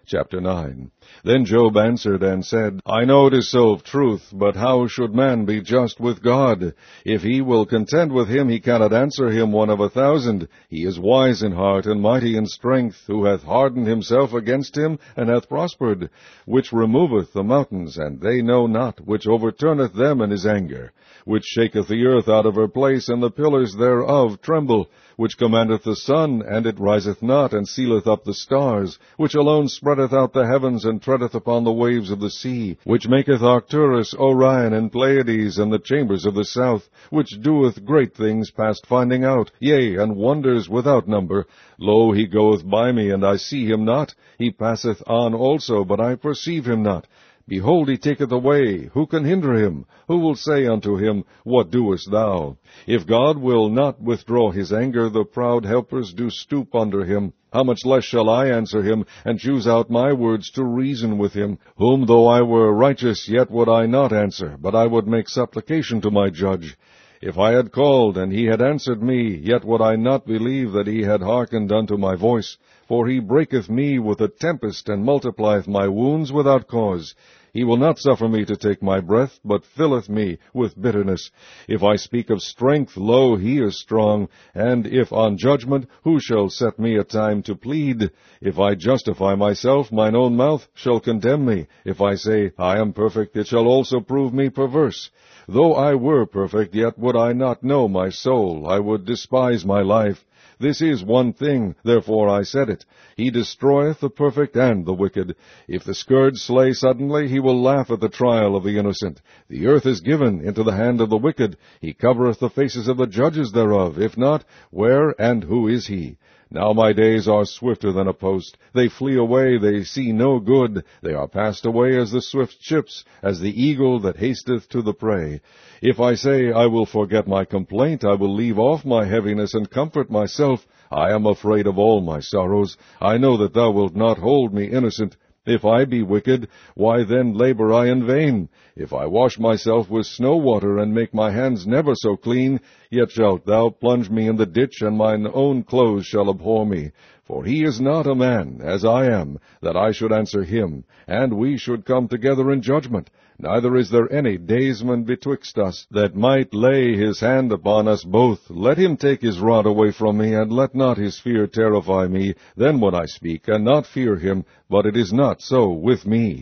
Chapter 9. Then Job answered and said, I know it is so of truth, but how should man be just with God? If he will contend with him, he cannot answer him 1 of 1,000. He is wise in heart and mighty in strength, who hath hardened himself against him, and hath prospered, which removeth the mountains, and they know not, which overturneth them in his anger, which shaketh the earth out of her place, and the pillars thereof tremble, which commandeth the sun, and it riseth not, and sealeth up the stars, which alone spreadeth out the heavens, and treadeth upon the waves of the sea, which maketh Arcturus, Orion, and Pleiades, and the chambers of the south, which doeth great things past finding out, yea, and wonders without number. Lo, he goeth by me, and I see him not. He passeth on also, but I perceive him not. Behold, he taketh away. Who can hinder him? Who will say unto him, What doest thou? If God will not withdraw his anger, the proud helpers do stoop under him. How much less shall I answer him, and choose out my words to reason with him, whom though I were righteous, yet would I not answer, but I would make supplication to my judge. If I had called, and he had answered me, yet would I not believe that he had hearkened unto my voice. For he breaketh me with a tempest, and multiplieth my wounds without cause. He will not suffer me to take my breath, but filleth me with bitterness. If I speak of strength, lo, he is strong. And if on judgment, who shall set me a time to plead? If I justify myself, mine own mouth shall condemn me. If I say, I am perfect, it shall also prove me perverse. Though I were perfect, yet would I not know my soul. I would despise my life. This is one thing, therefore I said it. He destroyeth the perfect and the wicked. If the scourge slay suddenly, he will laugh at the trial of the innocent. The earth is given into the hand of the wicked. He covereth the faces of the judges thereof. If not, where and who is he? Now my days are swifter than a post. They flee away, they see no good. They are passed away as the swift ships, as the eagle that hasteth to the prey. If I say, I will forget my complaint, I will leave off my heaviness and comfort myself. I am afraid of all my sorrows. I know that thou wilt not hold me innocent. If I be wicked, why then labor I in vain? If I wash myself with snow water, and make my hands never so clean, yet shalt thou plunge me in the ditch, and mine own clothes shall abhor me. For he is not a man, as I am, that I should answer him, and we should come together in judgment. Neither is there any daysman betwixt us, that might lay his hand upon us both. Let him take his rod away from me, and let not his fear terrify me. Then would I speak, and not fear him, but it is not so with me.